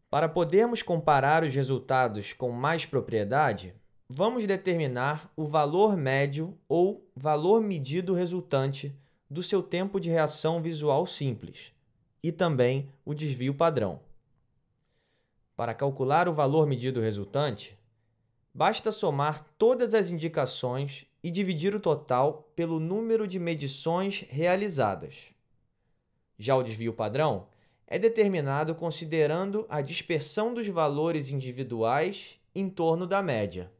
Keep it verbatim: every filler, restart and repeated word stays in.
Para podermos comparar os resultados com mais propriedade, vamos determinar o valor médio ou valor medido resultante do seu tempo de reação visual simples e também o desvio padrão. Para calcular o valor medido resultante, basta somar todas as indicações e dividir o total pelo número de medições realizadas. Já o desvio padrão é determinado considerando a dispersão dos valores individuais em torno da média.